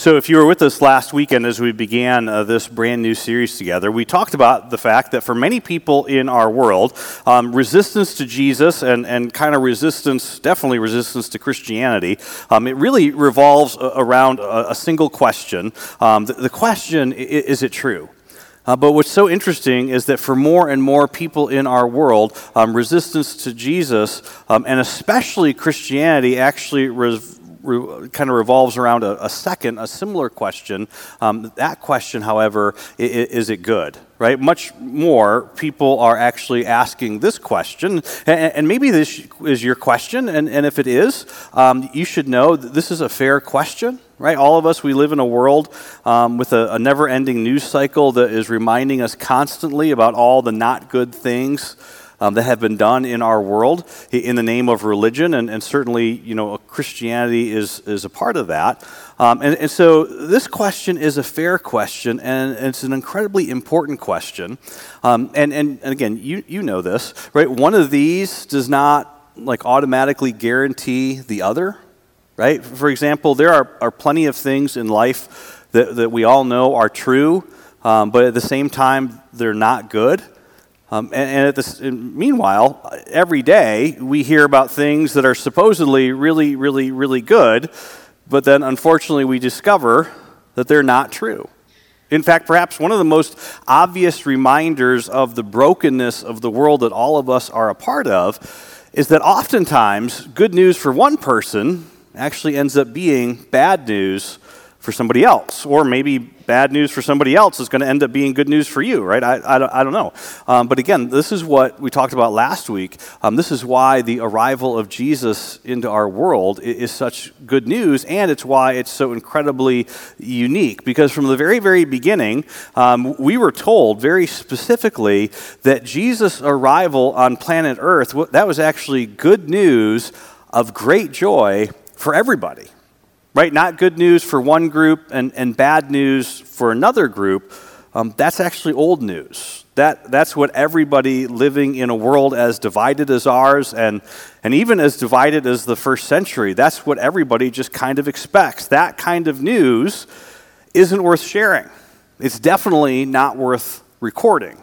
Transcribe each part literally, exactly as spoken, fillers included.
So if you were with us last weekend as we began uh, this brand new series together, we talked about the fact that for many people in our world, um, resistance to Jesus and, and kind of resistance, definitely resistance to Christianity, um, it really revolves uh, around a, a single question. Um, the, the question, is, is it true? Uh, but what's so interesting is that for more and more people in our world, um, resistance to Jesus, um, and especially Christianity, actually res- re- kind of revolves around a, a second, a similar question. Um, that question, however, is, is it good? Right? Much more people are actually asking this question, and, and maybe this is your question, and, and if it is, um, you should know that this is a fair question. Right, all of us, we live in a world um, with a, a never-ending news cycle that is reminding us constantly about all the not good things um, that have been done in our world in the name of religion, and, and certainly, you know, Christianity is is a part of that. Um, and, and so this question is a fair question, and it's an incredibly important question. Um, and, and and again, you you know this, right? One of these does not like automatically guarantee the other. Right? For example, there are, are plenty of things in life that, that we all know are true, um, but at the same time, they're not good. Um, and and, at this, and meanwhile, every day we hear about things that are supposedly really, really, really good, but then unfortunately we discover that they're not true. In fact, perhaps one of the most obvious reminders of the brokenness of the world that all of us are a part of is that oftentimes good news for one person actually ends up being bad news for somebody else, or maybe bad news for somebody else is going to end up being good news for you, right? I, I, don't, I don't know. Um, but again, this is what we talked about last week. Um, this is why the arrival of Jesus into our world is, is such good news, and it's why it's so incredibly unique. Because from the very, very beginning, um, we were told very specifically that Jesus' arrival on planet Earth, that was actually good news of great joy for everybody, right? Not good news for one group and, and bad news for another group. Um, that's actually old news. That that's what everybody living in a world as divided as ours, and and even as divided as the first century, that's what everybody just kind of expects. That kind of news isn't worth sharing. It's definitely not worth recording.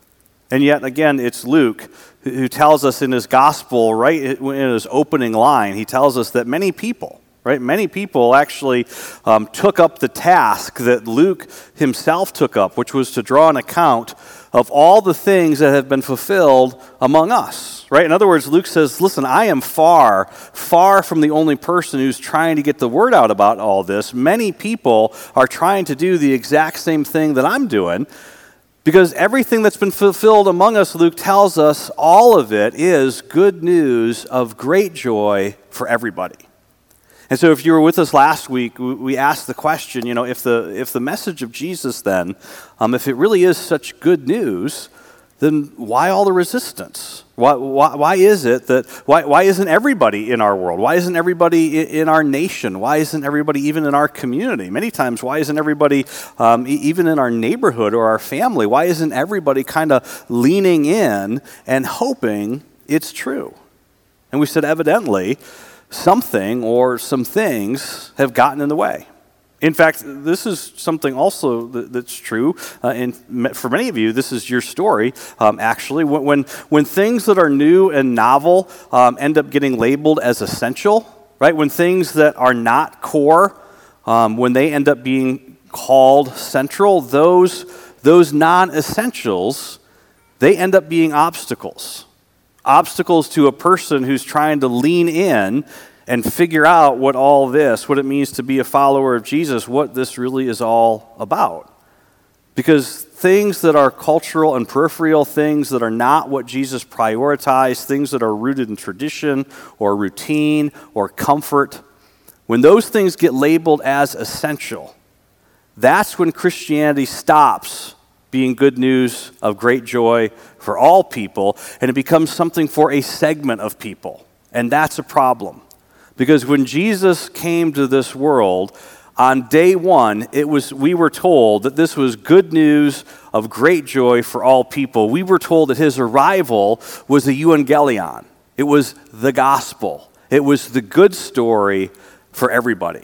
And yet, again, it's Luke who tells us in his gospel, right in his opening line, he tells us that many people, right, many people actually um, took up the task that Luke himself took up, which was to draw an account of all the things that have been fulfilled among us, right? In other words, Luke says, listen, I am far, far from the only person who's trying to get the word out about all this. Many people are trying to do the exact same thing that I'm doing. Because everything that's been fulfilled among us, Luke tells us, all of it is good news of great joy for everybody. And so if you were with us last week, we asked the question, you know, if the if the message of Jesus then, um, if it really is such good news, then why all the resistance? Why, why, why is it that, why, why isn't everybody in our world? Why isn't everybody in our nation? Why isn't everybody even in our community? Many times, why isn't everybody um, e- even in our neighborhood or our family? Why isn't everybody kind of leaning in and hoping it's true? And we said, evidently, something or some things have gotten in the way. In fact, this is something also that, that's true, uh, and for many of you, this is your story, um, actually. When, when when things that are new and novel um, end up getting labeled as essential, right? When things that are not core, um, when they end up being called central, those, those non-essentials, they end up being obstacles. Obstacles to a person who's trying to lean in and figure out what all this, what it means to be a follower of Jesus, what this really is all about. Because things that are cultural and peripheral, things that are not what Jesus prioritized, things that are rooted in tradition or routine or comfort, when those things get labeled as essential, that's when Christianity stops being good news of great joy for all people, and it becomes something for a segment of people. And that's a problem. Because when Jesus came to this world, on day one, it was we were told that this was good news of great joy for all people. We were told that his arrival was the euangelion. It was the gospel. It was the good story for everybody.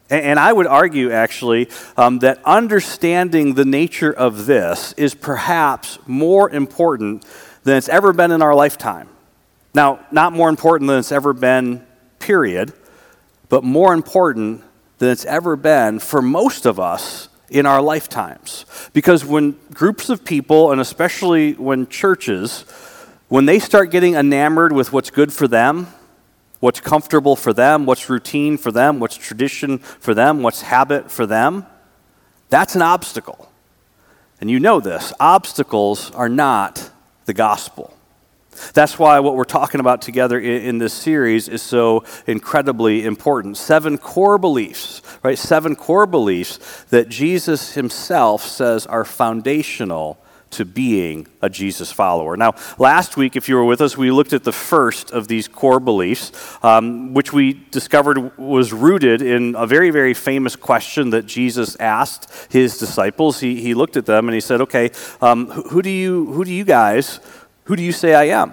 And, and I would argue, actually, um, that understanding the nature of this is perhaps more important than it's ever been in our lifetime. Now, not more important than it's ever been, period, but more important than it's ever been for most of us in our lifetimes. Because when groups of people, and especially when churches, when they start getting enamored with what's good for them, what's comfortable for them, what's routine for them, what's tradition for them, what's habit for them, that's an obstacle. And you know this, obstacles are not the gospel. That's why what we're talking about together in, in this series is so incredibly important. Seven core beliefs, right? Seven core beliefs that Jesus himself says are foundational to being a Jesus follower. Now, last week, if you were with us, we looked at the first of these core beliefs, um, which we discovered was rooted in a very, very famous question that Jesus asked his disciples. He, he looked at them and he said, okay, um, who, who do you, who do you guys, who do you say I am?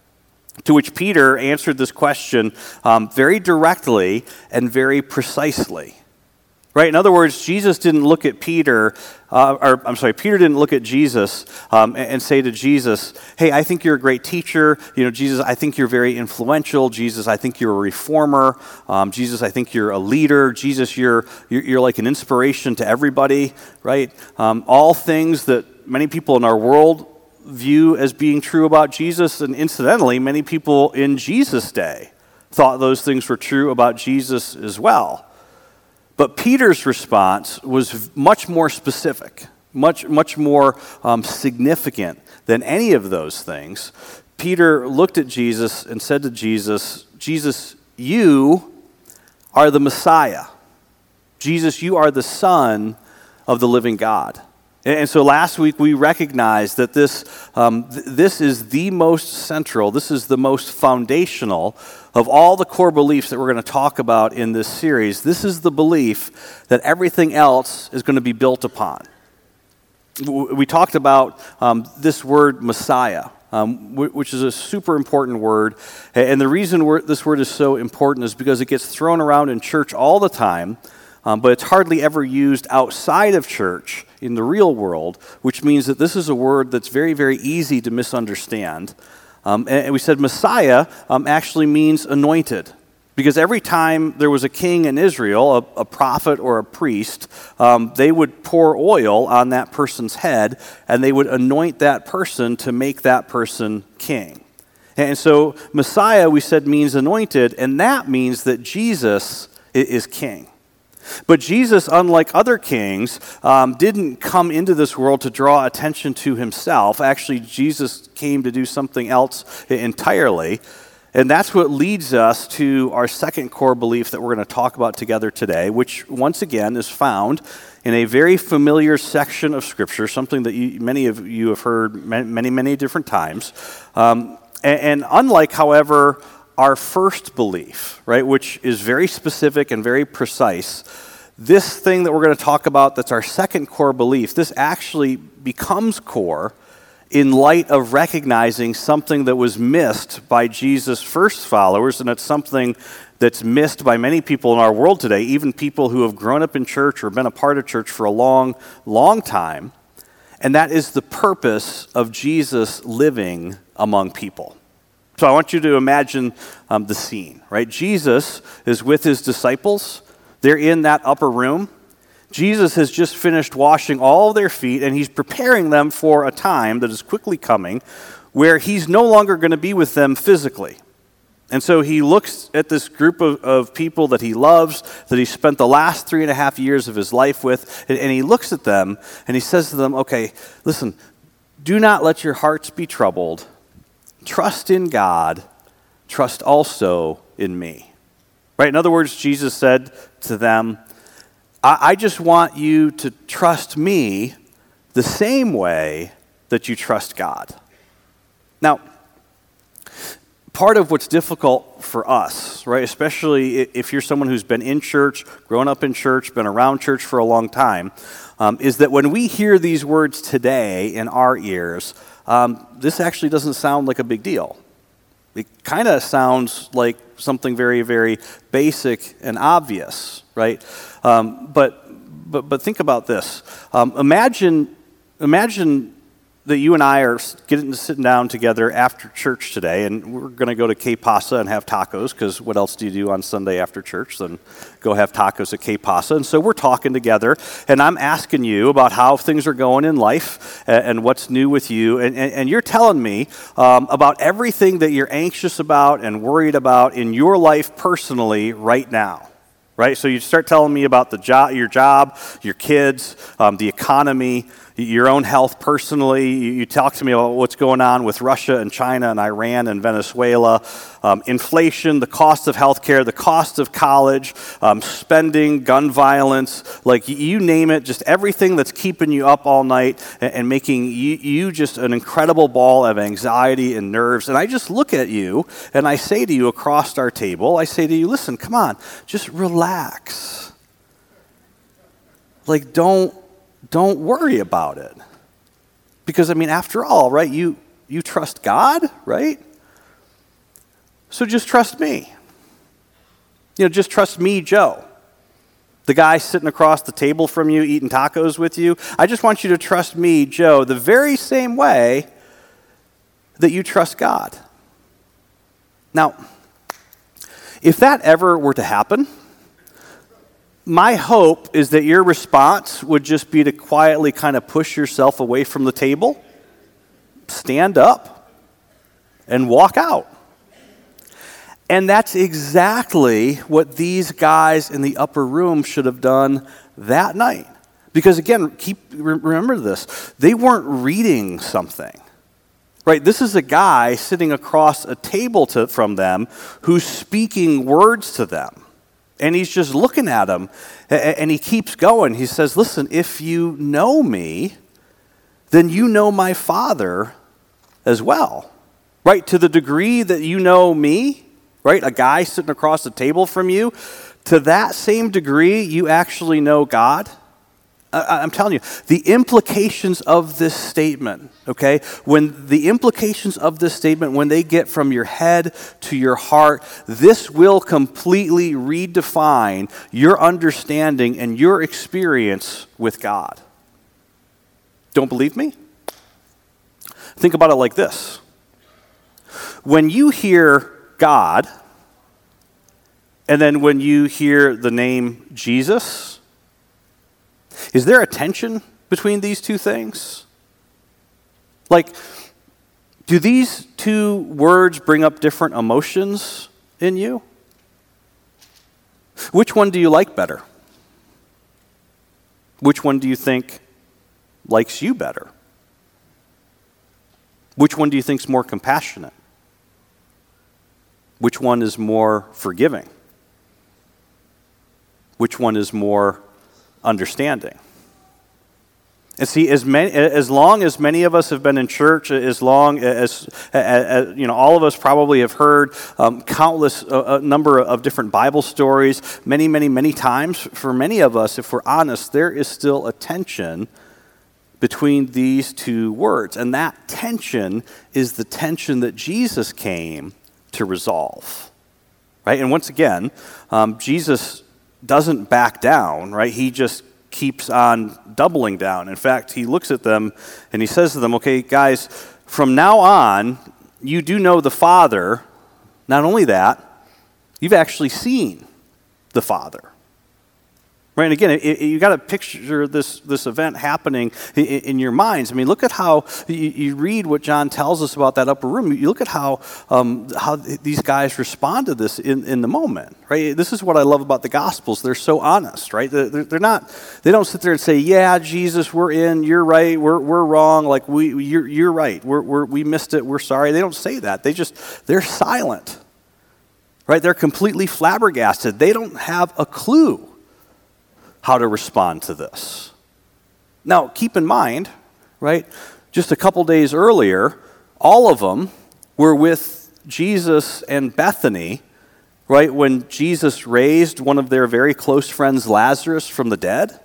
To which Peter answered this question um, very directly and very precisely. Right? In other words, Jesus didn't look at Peter, uh, or I'm sorry, Peter didn't look at Jesus um, and, and say to Jesus, hey, I think you're a great teacher. You know, Jesus, I think you're very influential. Jesus, I think you're a reformer. Um, Jesus, I think you're a leader. Jesus, you're, you're you're like an inspiration to everybody, right? Um, all things that many people in our world view as being true about Jesus, and incidentally, many people in Jesus' day thought those things were true about Jesus as well. But Peter's response was much more specific, much, much more um, significant than any of those things. Peter looked at Jesus and said to Jesus, Jesus, you are the Messiah. Jesus, you are the Son of the living God. And so last week we recognized that this, um, th- this is the most central, this is the most foundational of all the core beliefs that we're going to talk about in this series. This is the belief that everything else is going to be built upon. We talked about um, this word Messiah, um, which is a super important word. And the reason we're, this word is so important is because it gets thrown around in church all the time, um, but it's hardly ever used outside of church in the real world, which means that this is a word that's very, very easy to misunderstand. Um, and, and we said Messiah um, actually means anointed, because every time there was a king in Israel, a, a prophet or a priest, um, they would pour oil on that person's head, and they would anoint that person to make that person king. And so Messiah, we said, means anointed, and that means that Jesus is king. But Jesus, unlike other kings, um, didn't come into this world to draw attention to himself. Actually, Jesus came to do something else entirely. And that's what leads us to our second core belief that we're going to talk about together today, which once again is found in a very familiar section of Scripture, something that you, many of you have heard many, many different times. Um, and, and unlike, however, our first belief, right, which is very specific and very precise, this thing that we're going to talk about that's our second core belief, this actually becomes core in light of recognizing something that was missed by Jesus' first followers, and it's something that's missed by many people in our world today, even people who have grown up in church or been a part of church for a long, long time, and that is the purpose of Jesus living among people. So I want you to imagine um, the scene, right? Jesus is with his disciples. They're in that upper room. Jesus has just finished washing all their feet, and he's preparing them for a time that is quickly coming where he's no longer going to be with them physically. And so he looks at this group of, of people that he loves, that he spent the last three and a half years of his life with, and, and he looks at them, and he says to them, okay, listen, do not let your hearts be troubled. Trust in God, trust also in me. Right? In other words, Jesus said to them, I, I just want you to trust me the same way that you trust God. Now, part of what's difficult for us, right, especially if you're someone who's been in church, grown up in church, been around church for a long time, um, is that when we hear these words today in our ears, Um, this actually doesn't sound like a big deal. It kind of sounds like something very, very basic and obvious, right? Um, but, but, but think about this. Um, imagine, imagine that you and I are getting sitting down together after church today, and we're going to go to Que Pasa and have tacos, because what else do you do on Sunday after church than go have tacos at Que Pasa? And so we're talking together, and I'm asking you about how things are going in life and, and what's new with you, and, and, and you're telling me um, about everything that you're anxious about and worried about in your life personally right now. Right? So you start telling me about the job, your job, your kids, um, the economy, your own health personally. You, you talk to me about what's going on with Russia and China and Iran and Venezuela, um, inflation, the cost of healthcare, the cost of college, um, spending, gun violence, like you name it, just everything that's keeping you up all night and, and making you, you just an incredible ball of anxiety and nerves. And I just look at you and I say to you across our table, I say to you, listen, come on, just relax. Like, don't Don't worry about it. Because, I mean, after all, right, you, you trust God, right? So just trust me. You know, just trust me, Joe. The guy sitting across the table from you eating tacos with you. I just want you to trust me, Joe, the very same way that you trust God. Now, if that ever were to happen, my hope is that your response would just be to quietly kind of push yourself away from the table, stand up, and walk out. And that's exactly what these guys in the upper room should have done that night. Because again, keep remember this, they weren't reading something. Right? This is a guy sitting across a table to, from them who's speaking words to them. And he's just looking at them, and he keeps going. He says, listen, if you know me, then you know my Father as well. Right? To the degree that you know me, right? A guy sitting across the table from you, to that same degree, you actually know God. I'm telling you, the implications of this statement, okay, when the implications of this statement, when they get from your head to your heart, this will completely redefine your understanding and your experience with God. Don't believe me? Think about it like this. When you hear God, and then when you hear the name Jesus, is there a tension between these two things? Like, do these two words bring up different emotions in you? Which one do you like better? Which one do you think likes you better? Which one do you think is more compassionate? Which one is more forgiving? Which one is more understanding? And see, as many, as long as many of us have been in church, as long as, as, as you know, all of us probably have heard um, countless uh, a number of different Bible stories, many, many, many times. For many of us, if we're honest, there is still a tension between these two words, and that tension is the tension that Jesus came to resolve, right? And once again, um, Jesus doesn't back down, right? He just keeps on doubling down. In fact, he looks at them and he says to them, okay, guys, from now on, you do know the Father. Not only that, you've actually seen the Father. Right? And again, it, it, you got to picture this, this event happening in, in your minds. I mean, look at how you, you read what John tells us about that upper room. You look at how um, how these guys respond to this in, in the moment. Right? This is what I love about the Gospels. They're so honest. Right? They're, they're not. They don't sit there and say, "Yeah, Jesus, we're in. You're right. We're we're wrong. Like we, you're you're right. We're, we're we missed it. We're sorry." They don't say that. They just they're silent. Right? They're completely flabbergasted. They don't have a clue how to respond to this. Now, keep in mind, right, just a couple days earlier, all of them were with Jesus and Bethany, right, when Jesus raised one of their very close friends, Lazarus, from the dead.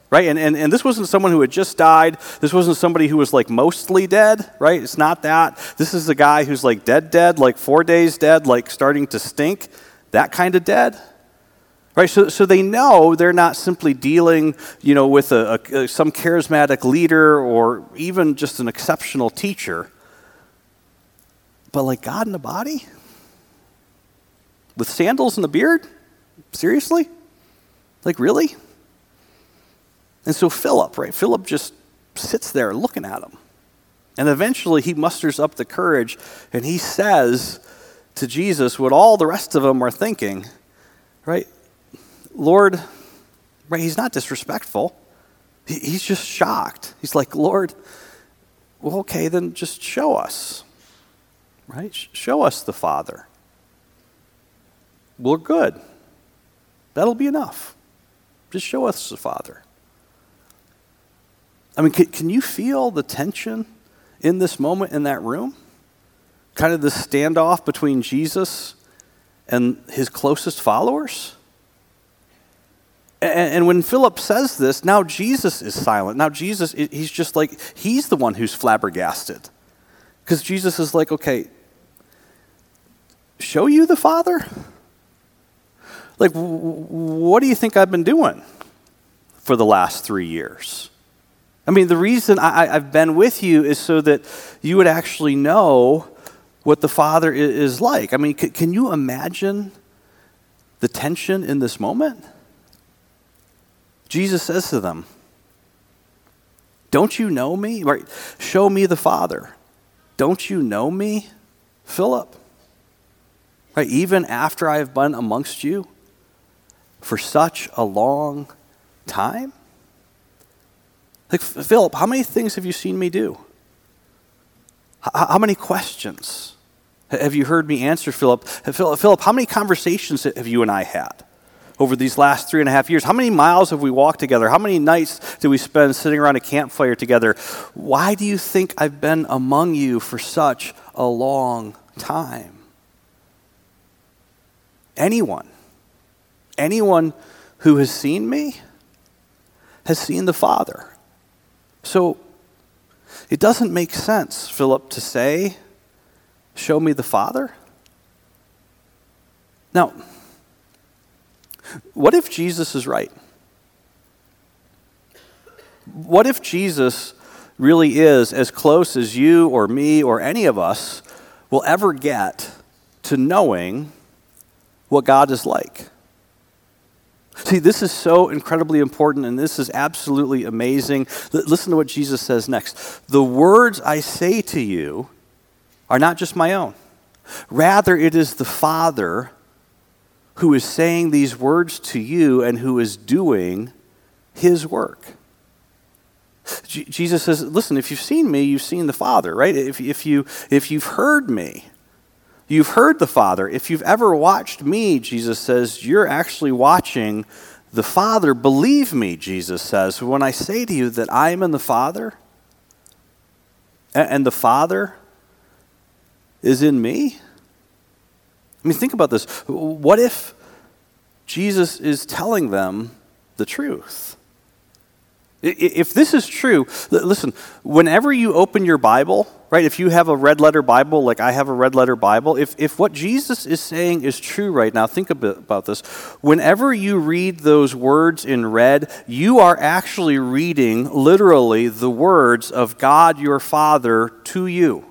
right? And, and and this wasn't someone who had just died. This wasn't somebody who was like mostly dead, right? It's not that. This is a guy who's like dead, dead, like four days dead, like starting to stink, that kind of dead, right? So so they know they're not simply dealing, you know, with a, a some charismatic leader or even just an exceptional teacher, but like God in a body with sandals and a beard. Seriously? Like, really? And so Philip, right? Philip just sits there looking at him. And eventually he musters up the courage and he says to Jesus what all the rest of them are thinking, right? Lord, right? He's not disrespectful. He, he's just shocked. He's like, Lord, well, okay, then just show us, right? Show us the Father. We're good. That'll be enough. Just show us the Father. I mean, can, can you feel the tension in this moment in that room? Kind of the standoff between Jesus and his closest followers? And, and when Philip says this, now Jesus is silent. Now Jesus, he's just like, he's the one who's flabbergasted. Because Jesus is like, okay, show you the Father? Like, what do you think I've been doing for the last three years? I mean, the reason I, I've been with you is so that you would actually know what the Father is like. I mean, c- can you imagine the tension in this moment? Jesus says to them, don't you know me? Right? Show me the Father. Don't you know me, Philip? Right? Even after I have been amongst you for such a long time? Like, Philip, how many things have you seen me do? H- how many questions have you heard me answer, Philip? Philip, how many conversations have you and I had over these last three and a half years? How many miles have we walked together? How many nights did we spend sitting around a campfire together? Why do you think I've been among you for such a long time? Anyone, anyone who has seen me has seen the Father. So it doesn't make sense, Philip, to say, show me the Father. Now, what if Jesus is right? What if Jesus really is as close as you or me or any of us will ever get to knowing what God is like? See, this is so incredibly important, and this is absolutely amazing. L- listen to what Jesus says next. The words I say to you are not just my own. Rather, it is the Father who is saying these words to you and who is doing his work. J- Jesus says, listen, if you've seen me, you've seen the Father, right? If, if, you, if you've heard me, you've heard the Father. If you've ever watched me, Jesus says, you're actually watching the Father. Believe me, Jesus says, when I say to you that I am in the Father, and the Father is in me. I mean, think about this. What if Jesus is telling them the truth? If this is true, listen, whenever you open your Bible, right, if you have a red letter Bible, like I have a red letter Bible, if, if what Jesus is saying is true right now, think a bit about this. Whenever you read those words in red, you are actually reading literally the words of God your Father to you.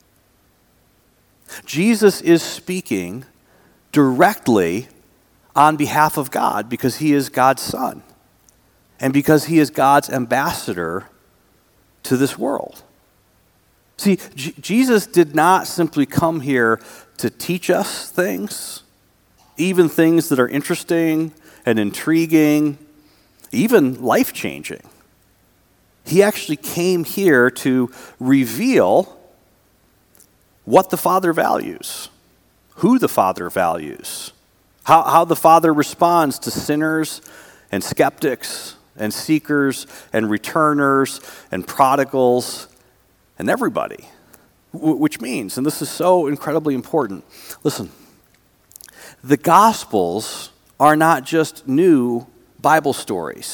Jesus is speaking directly on behalf of God because he is God's Son. And because he is God's ambassador to this world. See, J- Jesus did not simply come here to teach us things, even things that are interesting and intriguing, even life-changing. He actually came here to reveal what the Father values, who the Father values, how, how the Father responds to sinners and skeptics and seekers and returners and prodigals and everybody. Which means, and this is so incredibly important, listen, the Gospels are not just new Bible stories,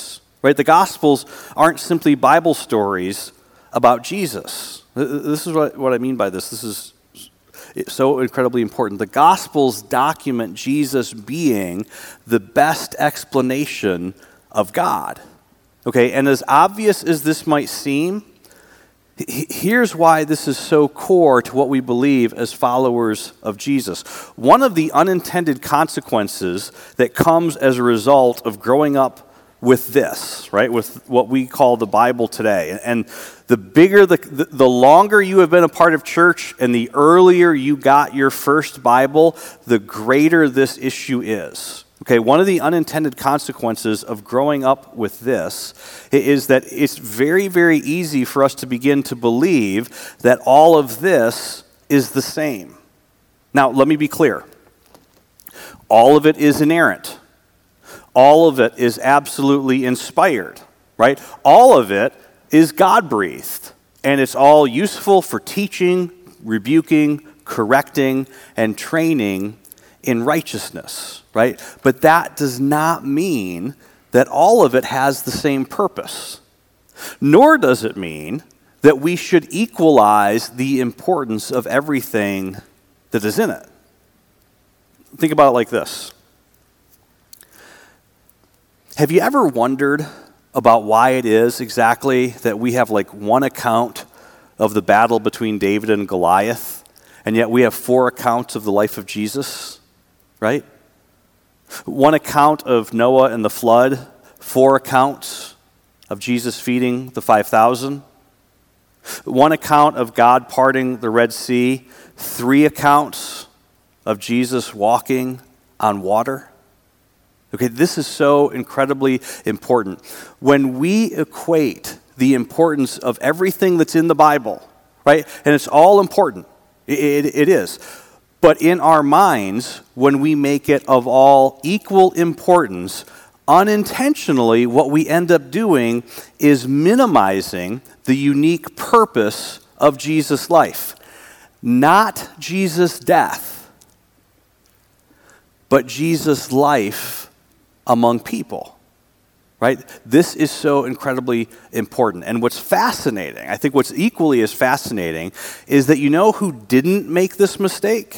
right? The Gospels aren't simply Bible stories about Jesus. This is what, what I mean by this. This is so incredibly important. The Gospels document Jesus being the best explanation of God. Okay, and as obvious as this might seem, here's why this is so core to what we believe as followers of Jesus. One of the unintended consequences that comes as a result of growing up with this, right, with what we call the Bible today. And the bigger, the, the longer you have been a part of church and the earlier you got your first Bible, the greater this issue is. Okay, one of the unintended consequences of growing up with this is that it's very, very easy for us to begin to believe that all of this is the same. Now, let me be clear. All of it is inerrant. All of it is absolutely inspired, right? All of it is God-breathed, and it's all useful for teaching, rebuking, correcting, and training in righteousness, right? But that does not mean that all of it has the same purpose. Nor does it mean that we should equalize the importance of everything that is in it. Think about it like this. Have you ever wondered about why it is exactly that we have like one account of the battle between David and Goliath, and yet we have four accounts of the life of Jesus, right? One account of Noah and the flood, four accounts of Jesus feeding the five thousand. One account of God parting the Red Sea, three accounts of Jesus walking on water. Okay, this is so incredibly important. When we equate the importance of everything that's in the Bible, right, and it's all important, it, it, it is, but in our minds, when we make it of all equal importance, unintentionally, what we end up doing is minimizing the unique purpose of Jesus' life. Not Jesus' death, but Jesus' life among people, right? This is so incredibly important. And what's fascinating, I think what's equally as fascinating, is that you know who didn't make this mistake?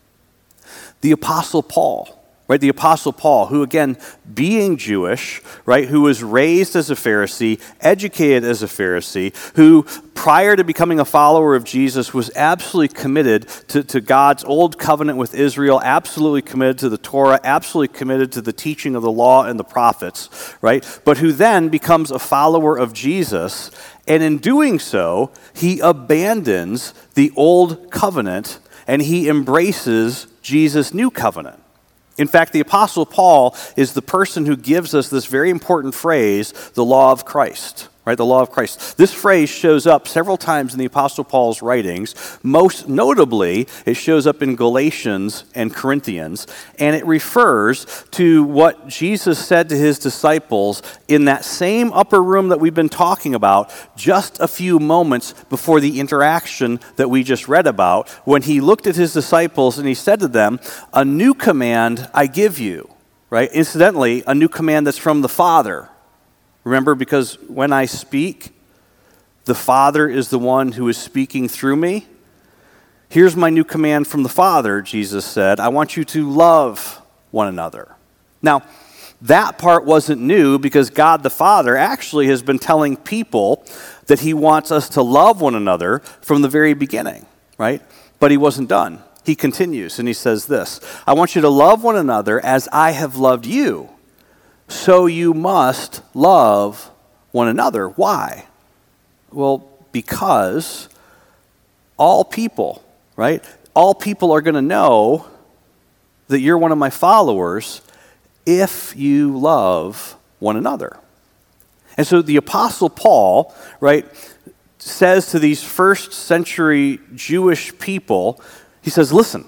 The Apostle Paul. Right, the Apostle Paul, who again, being Jewish, right, who was raised as a Pharisee, educated as a Pharisee, who prior to becoming a follower of Jesus was absolutely committed to, to God's old covenant with Israel, absolutely committed to the Torah, absolutely committed to the teaching of the law and the prophets, right, but who then becomes a follower of Jesus, and in doing so, he abandons the old covenant and he embraces Jesus' new covenant. In fact, the Apostle Paul is the person who gives us this very important phrase, the law of Christ, right? The law of Christ. This phrase shows up several times in the Apostle Paul's writings. Most notably, it shows up in Galatians and Corinthians, and it refers to what Jesus said to his disciples in that same upper room that we've been talking about just a few moments before the interaction that we just read about, when he looked at his disciples and he said to them, "A new command I give you," right? Incidentally, a new command that's from the Father. Remember, because when I speak, the Father is the one who is speaking through me. Here's my new command from the Father, Jesus said. I want you to love one another. Now, that part wasn't new because God the Father actually has been telling people that he wants us to love one another from the very beginning, right? But he wasn't done. He continues and he says this, I want you to love one another as I have loved you. So you must love one another. Why? Well, because all people, right? All people are going to know that you're one of my followers if you love one another. And so the Apostle Paul, right, says to these first century Jewish people, he says, listen,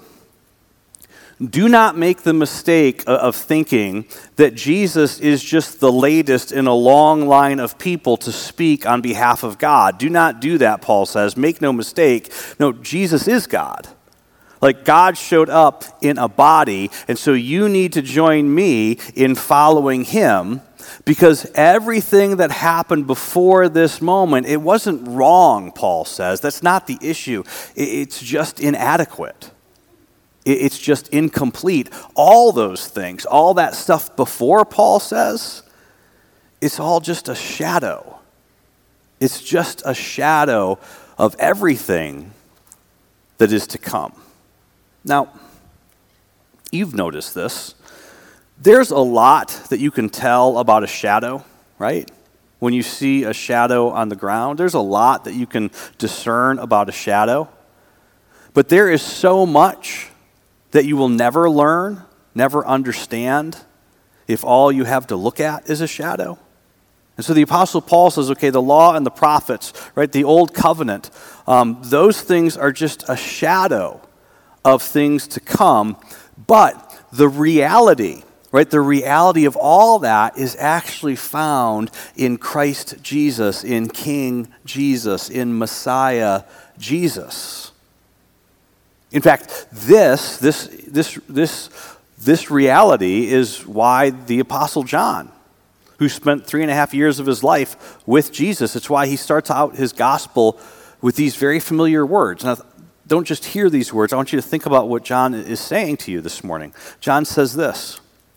do not make the mistake of thinking that Jesus is just the latest in a long line of people to speak on behalf of God. Do not do that, Paul says. Make no mistake. No, Jesus is God. Like God showed up in a body, and so you need to join me in following him. Because everything that happened before this moment, it wasn't wrong, Paul says. That's not the issue. It's just inadequate. It's just incomplete. All those things, all that stuff before, Paul says, it's all just a shadow. It's just a shadow of everything that is to come. Now, you've noticed this. There's a lot that you can tell about a shadow, right? When you see a shadow on the ground, there's a lot that you can discern about a shadow. But there is so much that you will never learn, never understand, if all you have to look at is a shadow. And so the Apostle Paul says, okay, the law and the prophets, right, the old covenant, um, those things are just a shadow of things to come. But the reality, right, the reality of all that is actually found in Christ Jesus, in King Jesus, in Messiah Jesus. In fact, this, this, this, this, this reality is why the Apostle John, who spent three and a half years of his life with Jesus, it's why he starts out his gospel with these very familiar words. Now, don't just hear these words. I want you to think about what John is saying to you this morning. John says this: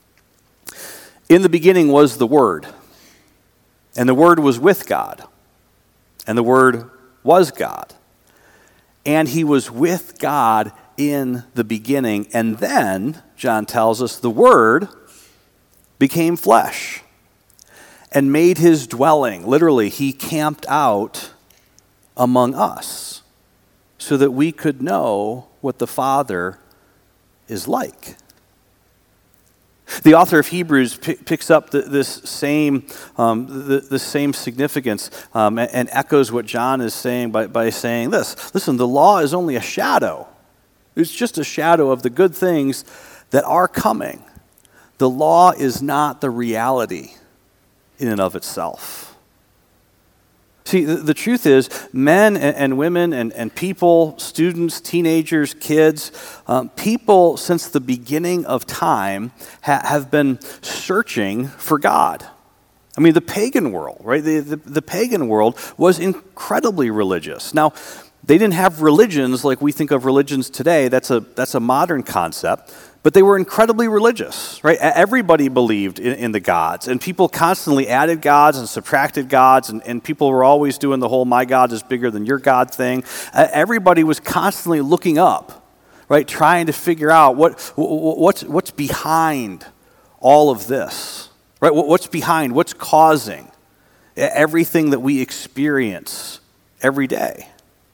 "In the beginning was the Word, and the Word was with God, and the Word was God. And he was with God in the beginning." And then, John tells us, the Word became flesh and made his dwelling. Literally, he camped out among us so that we could know what the Father is like. The author of Hebrews p- picks up the, this same um, the, the same significance um, and, and echoes what John is saying by, by saying this. Listen, the law is only a shadow. It's just a shadow of the good things that are coming. The law is not the reality in and of itself. See, the, the truth is, men and, and women and, and people, students, teenagers, kids, um, people since the beginning of time ha- have been searching for God. I mean, the pagan world, right? The, the, the pagan world was incredibly religious. Now, they didn't have religions like we think of religions today. That's a, that's a modern concept. But they were incredibly religious, right? Everybody believed in, in the gods, and people constantly added gods and subtracted gods, and, and people were always doing the whole "my God is bigger than your God" thing. Uh, everybody was constantly looking up, right? Trying to figure out what what's what's behind all of this, right? What's behind, what's causing everything that we experience every day.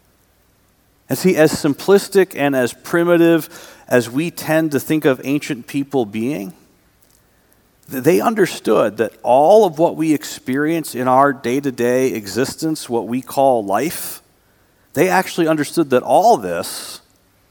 And see, as simplistic and as primitive as we tend to think of ancient people being, they understood that all of what we experience in our day-to-day existence, what we call life, they actually understood that all this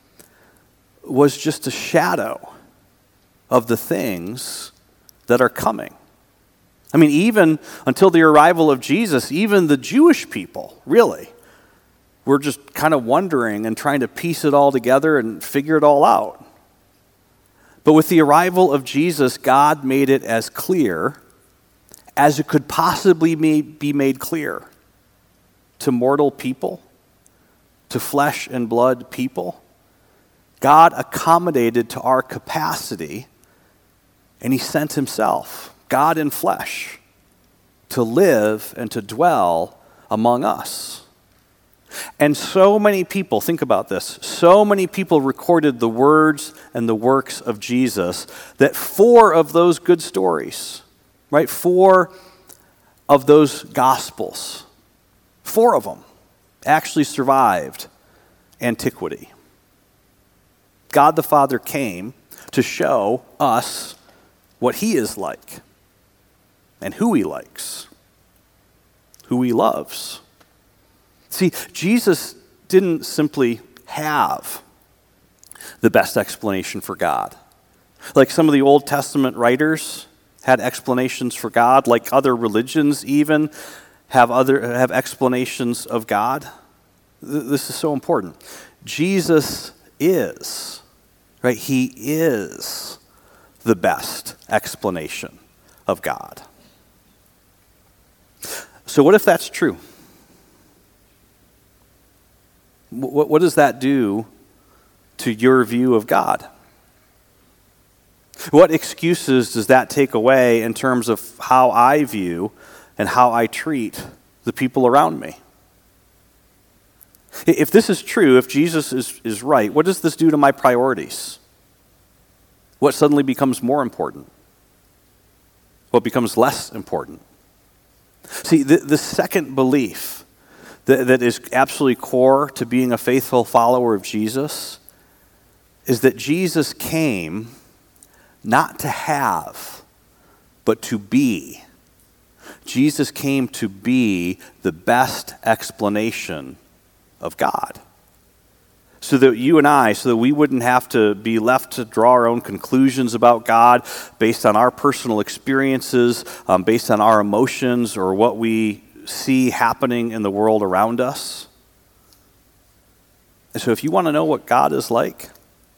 was just a shadow of the things that are coming. I mean, even until the arrival of Jesus, even the Jewish people, really, we're just kind of wondering and trying to piece it all together and figure it all out. But with the arrival of Jesus, God made it as clear as it could possibly be made clear to mortal people, to flesh and blood people. God accommodated to our capacity, and he sent himself, God in flesh, to live and to dwell among us. And so many people, think about this, so many people recorded the words and the works of Jesus that four of those good stories, right, four of those gospels, four of them actually survived antiquity. God the Father came to show us what he is like and who he likes, who he loves. See, Jesus didn't simply have the best explanation for God. Like some of the Old Testament writers had explanations for God, like other religions even have other have explanations of God. This is so important. Jesus is, right? He is the best explanation of God. So what if that's true? What, what does that do to your view of God? What excuses does that take away in terms of how I view and how I treat the people around me? If this is true, if Jesus is, is right, what does this do to my priorities? What suddenly becomes more important? What becomes less important? See, the, the second belief that, that is absolutely core to being a faithful follower of Jesus is that Jesus came not to have, but to be. Jesus came to be the best explanation of God. So that you and I, so that we wouldn't have to be left to draw our own conclusions about God based on our personal experiences, um, based on our emotions, or what we see happening in the world around us. And so if you want to know what God is like,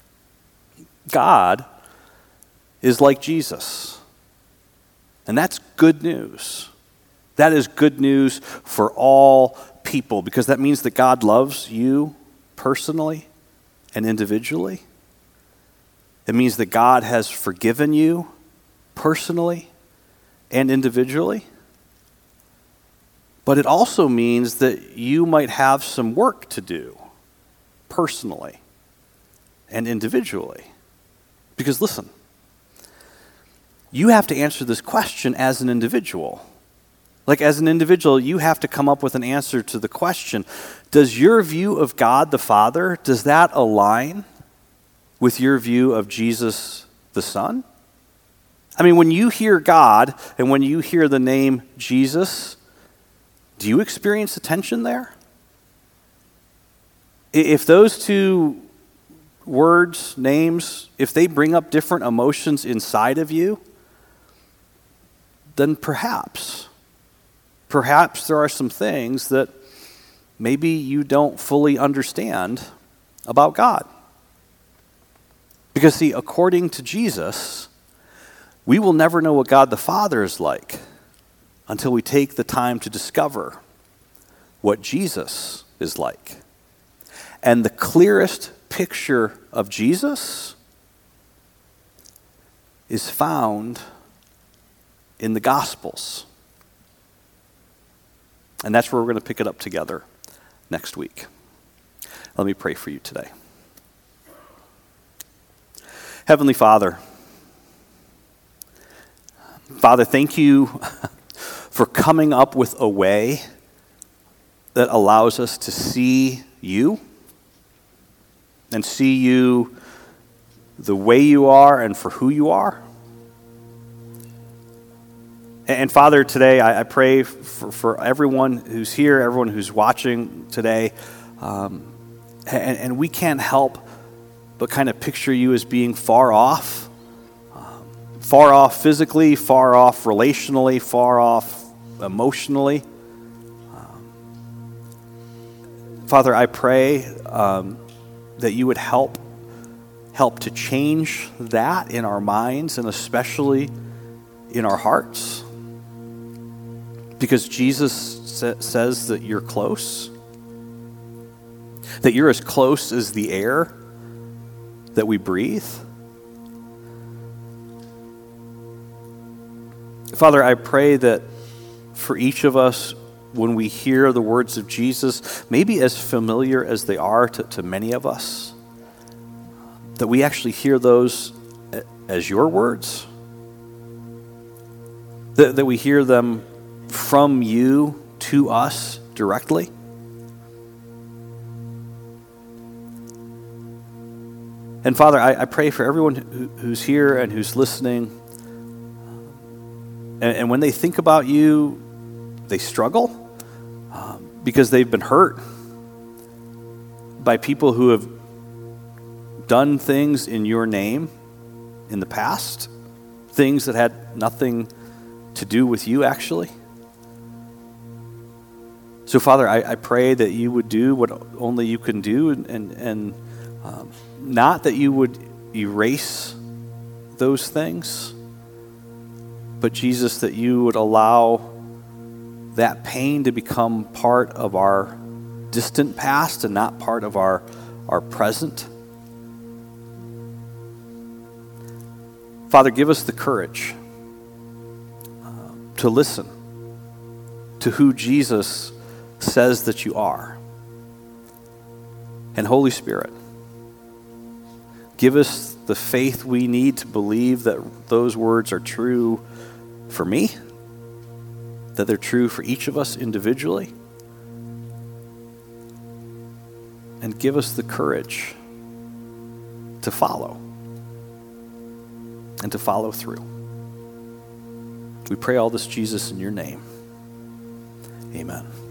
God is like Jesus. And that's good news. That is good news for all people, because that means that God loves you personally and individually. It means that God has forgiven you personally and individually. But it also means that you might have some work to do personally and individually. Because listen, you have to answer this question as an individual. Like as an individual, you have to come up with an answer to the question, does your view of God the Father, does that align with your view of Jesus the Son? I mean, when you hear God and when you hear the name Jesus, do you experience a tension there? If those two words, names, if they bring up different emotions inside of you, then perhaps, perhaps there are some things that maybe you don't fully understand about God. Because see, according to Jesus, we will never know what God the Father is like until we take the time to discover what Jesus is like. And the clearest picture of Jesus is found in the Gospels. And that's where we're going to pick it up together next week. Let me pray for you today. Heavenly Father, Father, thank you for coming up with a way that allows us to see you and see you the way you are and for who you are. And Father, today I, I pray for, for everyone who's here, everyone who's watching today, um, and, and we can't help but kind of picture you as being far off, um, far off physically, far off relationally, far off emotionally. Um, Father, I pray um, that you would help, help to change that in our minds and especially in our hearts. Because Jesus sa- says that you're close, that you're as close as the air that we breathe. Father, I pray that for each of us, when we hear the words of Jesus, maybe as familiar as they are to, to many of us, that we actually hear those as your words, that, that we hear them from you to us directly. And Father, I, I pray for everyone who, who's here and who's listening. And, and when they think about you, they struggle um, because they've been hurt by people who have done things in your name in the past, things that had nothing to do with you, actually. So, Father, I, I pray that you would do what only you can do, and, and, and um, not that you would erase those things, but Jesus, that you would allow that pain to become part of our distant past and not part of our, our present. Father, give us the courage uh, to listen to who Jesus says that you are. And Holy Spirit, give us the faith we need to believe that those words are true for me, that they're true for each of us individually, and give us the courage to follow and to follow through. We pray all this, Jesus, in your name. Amen.